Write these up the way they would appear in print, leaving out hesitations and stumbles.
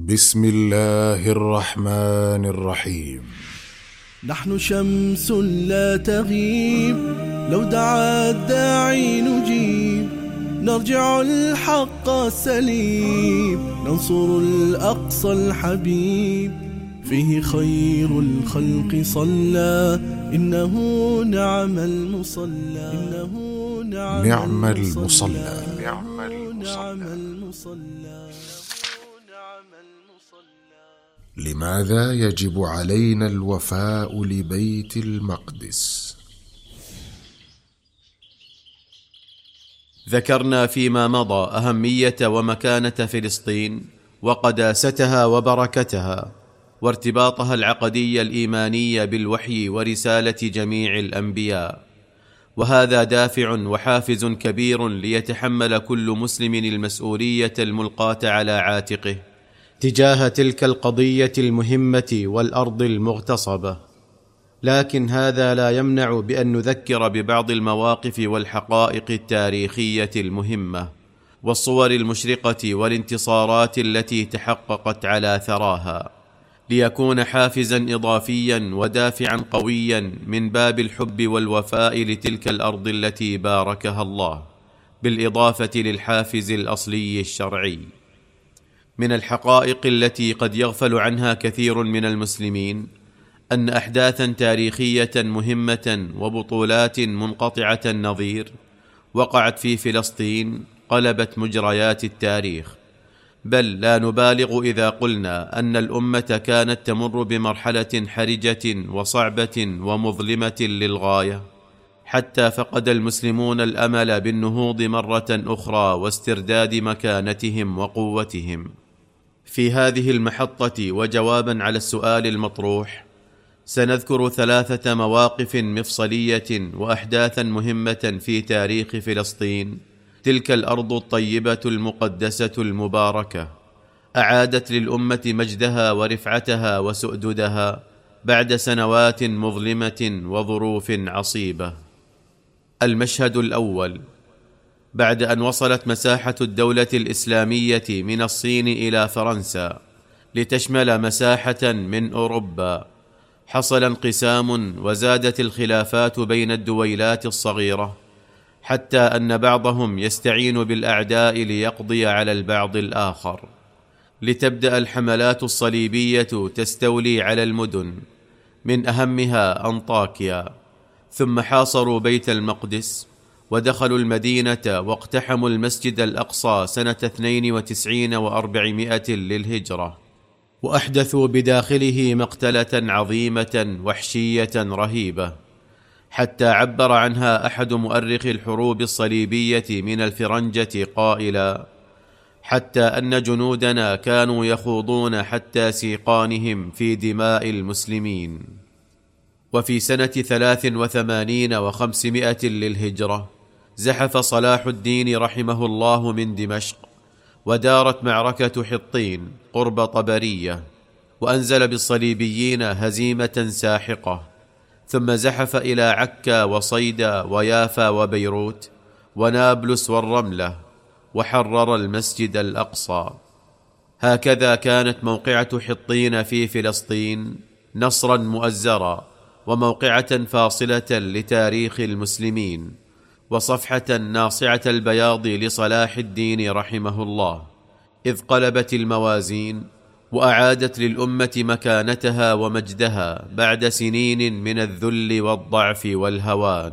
بسم الله الرحمن الرحيم. نحن شمس لا تغيب، لو دعا الداعي نجيب، نرجع الحق السليم، ننصر الأقصى الحبيب، فيه خير الخلق صلى، إنه نعم المصلى، إنه نعم المصلى. لماذا يجب علينا الوفاء لبيت المقدس؟ ذكرنا فيما مضى أهمية ومكانة فلسطين وقداستها وبركتها وارتباطها العقدي الإيماني بالوحي ورسالة جميع الأنبياء، وهذا دافع وحافز كبير ليتحمل كل مسلم المسؤولية الملقاة على عاتقه تجاه تلك القضية المهمة والأرض المغتصبة. لكن هذا لا يمنع بأن نذكر ببعض المواقف والحقائق التاريخية المهمة والصور المشرقة والانتصارات التي تحققت على ثراها، ليكون حافزا إضافيا ودافعا قويا من باب الحب والوفاء لتلك الأرض التي باركها الله، بالإضافة للحافز الأصلي الشرعي. من الحقائق التي قد يغفل عنها كثير من المسلمين أن أحداثا تاريخية مهمة وبطولات منقطعة النظير وقعت في فلسطين قلبت مجريات التاريخ، بل لا نبالغ إذا قلنا أن الأمة كانت تمر بمرحلة حرجة وصعبة ومظلمة للغاية، حتى فقد المسلمون الأمل بالنهوض مرة أخرى واسترداد مكانتهم وقوتهم. في هذه المحطة وجوابا على السؤال المطروح، سنذكر 3 مواقف مفصلية وأحداثا مهمة في تاريخ فلسطين، تلك الأرض الطيبة المقدسة المباركة، أعادت للأمة مجدها ورفعتها وسؤددها بعد سنوات مظلمة وظروف عصيبة. المشهد الأول: بعد أن وصلت مساحة الدولة الإسلامية من الصين إلى فرنسا لتشمل مساحة من أوروبا، حصل انقسام وزادت الخلافات بين الدويلات الصغيرة، حتى أن بعضهم يستعين بالأعداء ليقضي على البعض الآخر، لتبدأ الحملات الصليبية تستولي على المدن، من أهمها أنطاكيا، ثم حاصروا بيت المقدس ودخلوا المدينة واقتحموا المسجد الأقصى سنة 92 و400 للهجرة، وأحدثوا بداخله مقتلة عظيمة وحشية رهيبة، حتى عبر عنها أحد مؤرخي الحروب الصليبية من الفرنجة قائلا: حتى أن جنودنا كانوا يخوضون حتى سيقانهم في دماء المسلمين. وفي سنة 83 و500 للهجرة زحف صلاح الدين رحمه الله من دمشق، ودارت معركة حطين قرب طبرية، وأنزل بالصليبيين هزيمة ساحقة، ثم زحف إلى عكا وصيدا ويافا وبيروت ونابلس والرملة، وحرر المسجد الأقصى. هكذا كانت موقعة حطين في فلسطين نصرا مؤزرا وموقعة فاصلة لتاريخ المسلمين، وصفحة ناصعة البياض لصلاح الدين رحمه الله، إذ قلبت الموازين وأعادت للأمة مكانتها ومجدها بعد سنين من الذل والضعف والهوان.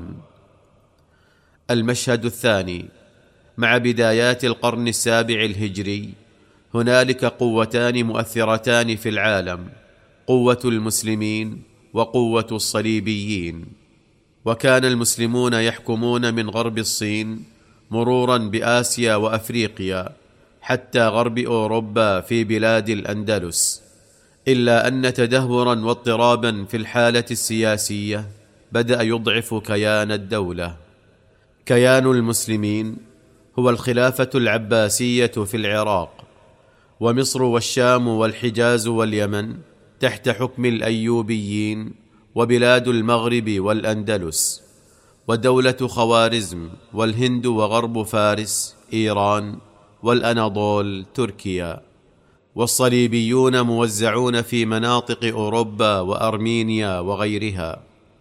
المشهد الثاني: مع بدايات القرن السابع الهجري هنالك قوتان مؤثرتان في العالم، قوة المسلمين وقوة الصليبيين، وكان المسلمون يحكمون من غرب الصين مرورا بآسيا وأفريقيا حتى غرب أوروبا في بلاد الأندلس، إلا أن تدهورا واضطرابا في الحالة السياسية بدأ يضعف كيان الدولة. كيان المسلمين هو الخلافة العباسية في العراق، ومصر والشام والحجاز واليمن تحت حكم الأيوبيين، وبلاد المغرب والأندلس، ودولة خوارزم والهند وغرب فارس إيران والأناضول تركيا، والصليبيون موزعون في مناطق أوروبا وأرمينيا وغيرها.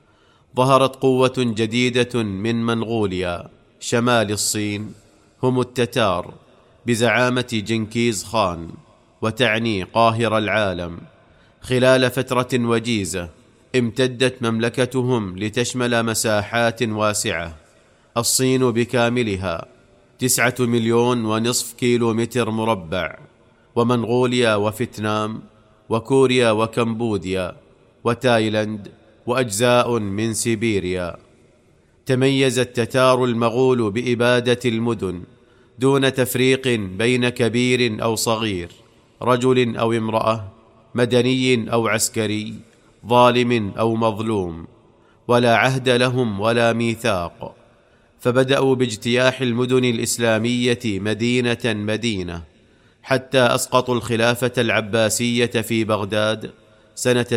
ظهرت قوة جديدة من منغوليا شمال الصين، هم التتار بزعامة جنكيز خان، وتعني قاهر العالم. خلال فترة وجيزة امتدت مملكتهم لتشمل مساحات واسعة، الصين بكاملها 9.5 مليون كيلومتر مربع، ومنغوليا وفيتنام وكوريا وكمبوديا وتايلاند وأجزاء من سيبيريا. تميز التتار المغول بإبادة المدن دون تفريق بين كبير أو صغير، رجل أو امرأة، مدني أو عسكري، ظالم أو مظلوم، ولا عهد لهم ولا ميثاق. فبدأوا باجتياح المدن الإسلامية مدينة مدينة، حتى أسقطوا الخلافة العباسية في بغداد سنة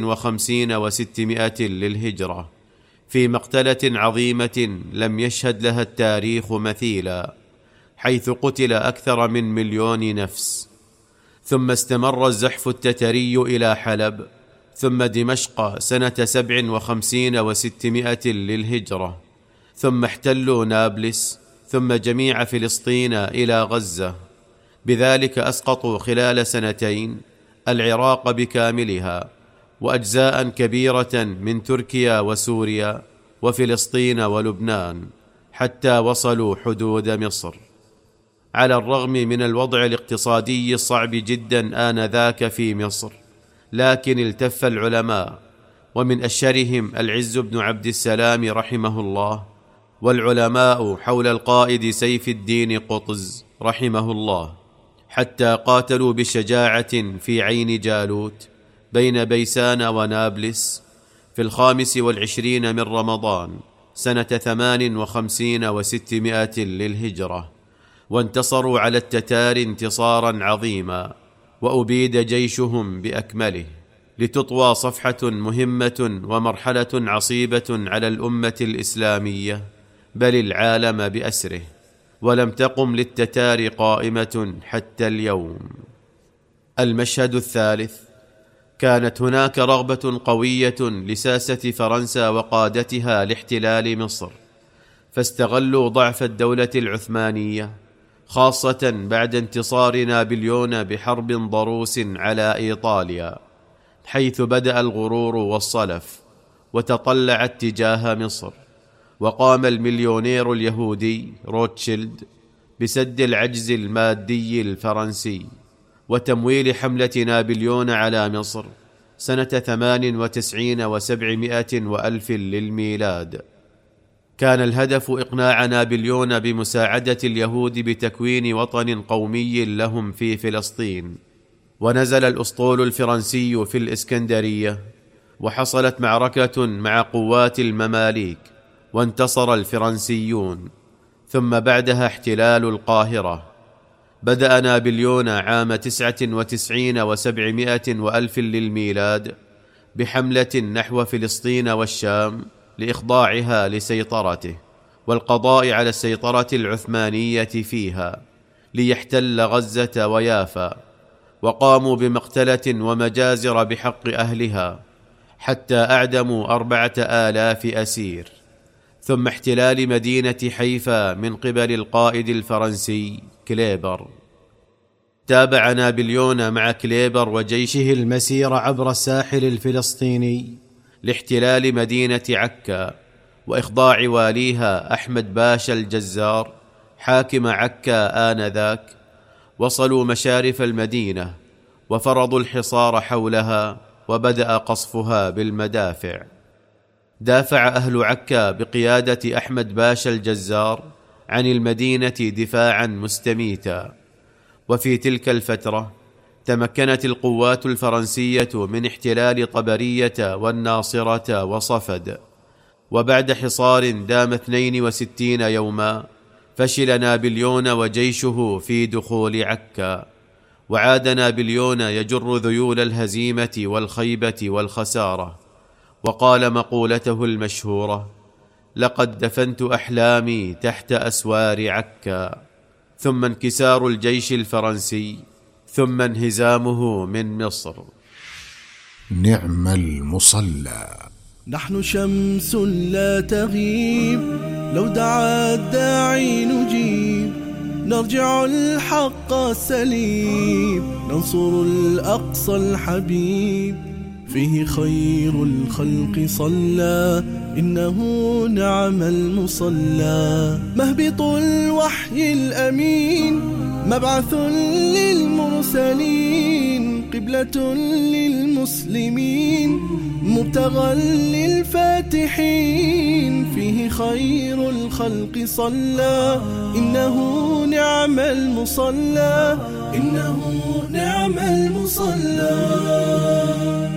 56 و600 للهجرة، في مقتلة عظيمة لم يشهد لها التاريخ مثيلا، حيث قتل أكثر من 1,000,000 نفس. ثم استمر الزحف التتري إلى حلب، ثم دمشق سنة 57 و600 للهجرة، ثم احتلوا نابلس، ثم جميع فلسطين إلى غزة. بذلك أسقطوا خلال 2 العراق بكاملها، وأجزاء كبيرة من تركيا وسوريا وفلسطين ولبنان، حتى وصلوا حدود مصر. على الرغم من الوضع الاقتصادي الصعب جدا آنذاك في مصر، لكن التف العلماء، ومن أشهرهم العز بن عبد السلام رحمه الله، والعلماء حول القائد سيف الدين قطز رحمه الله، حتى قاتلوا بشجاعة في عين جالوت بين بيسان ونابلس في 25 من رمضان سنة 58 و600 للهجرة، وانتصروا على التتار انتصارا عظيما، وأبيد جيشهم بأكمله، لتطوى صفحة مهمة ومرحلة عصيبة على الأمة الإسلامية، بل العالم بأسره، ولم تقم للتتار قائمة حتى اليوم. المشهد الثالث: كانت هناك رغبة قوية لساسة فرنسا وقادتها لاحتلال مصر، فاستغلوا ضعف الدولة العثمانية، خاصة بعد انتصار نابليون بحرب ضروس على إيطاليا، حيث بدأ الغرور والصلف وتطلع اتجاه مصر. وقام المليونير اليهودي روتشيلد بسد العجز المادي الفرنسي وتمويل حملة نابليون على مصر سنة 98 و700 للميلاد. كان الهدف إقناع نابليون بمساعدة اليهود بتكوين وطن قومي لهم في فلسطين. ونزل الأسطول الفرنسي في الإسكندرية، وحصلت معركة مع قوات المماليك، وانتصر الفرنسيون، ثم بعدها احتلال القاهرة. بدأ نابليون عام 99 و700 للميلاد بحملة نحو فلسطين والشام لإخضاعها لسيطرته، والقضاء على السيطرة العثمانية فيها، ليحتل غزة ويافا. وقاموا بمقتلة ومجازر بحق أهلها، حتى أعدموا 4,000 أسير. ثم احتلال مدينة حيفا من قبل القائد الفرنسي كليبر. تابع نابليون مع كليبر وجيشه المسير عبر الساحل الفلسطيني لاحتلال مدينة عكا وإخضاع واليها أحمد باشا الجزار حاكم عكا آنذاك. وصلوا مشارف المدينة وفرضوا الحصار حولها، وبدأ قصفها بالمدافع. دافع أهل عكا بقيادة أحمد باشا الجزار عن المدينة دفاعا مستميتا. وفي تلك الفترة تمكنت القوات الفرنسية من احتلال طبرية والناصرة وصفد. وبعد حصار دام 62 يوما فشل نابليون وجيشه في دخول عكا، وعاد نابليون يجر ذيول الهزيمة والخيبة والخسارة، وقال مقولته المشهورة: لقد دفنت أحلامي تحت أسوار عكا. ثم انكسار الجيش الفرنسي ثم انهزامه من مصر. نعم المصلى. نحن شمس لا تغيب، لو دعا الداعي نجيب، نرجع الحق السليم، ننصر الأقصى الحبيب. فيه خير الخلق صلى، إنه نعم المصلى. مهبط الوحي الأمين، مبعث للمرسلين، قبلة للمسلمين، مبتغى للفاتحين. فيه خير الخلق صلى، إنه نعم المصلى، إنه نعم المصلى.